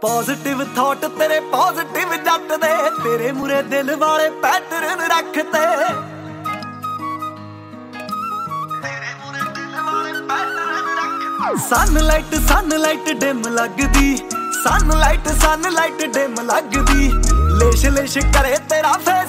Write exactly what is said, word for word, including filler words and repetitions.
Positive thought ਤੇਰੇ positive ਜੱਟ ਦੇ, ਤੇਰੇ ਮੂਰੇ ਦਿਲ ਵਾਲੇ ਪੈਟਰਨ ਰੱਖਤੇ, ਤੇਰੇ ਮੂਰੇ ਦਿਲ ਵਾਲੇ ਪੈਟਰਨ ਰੱਖਤੇ। ਸਨਲਾਈਟ ਸਨਲਾਈਟ ਡਿਮ ਲੱਗਦੀ, ਸਨਲਾਈਟ ਸਨਲਾਈਟ ਡਿਮ ਲੱਗਦੀ, ਲੇਸ਼ ਲੇਸ਼ ਕਰੇ ਤੇਰਾ ਫੇਸ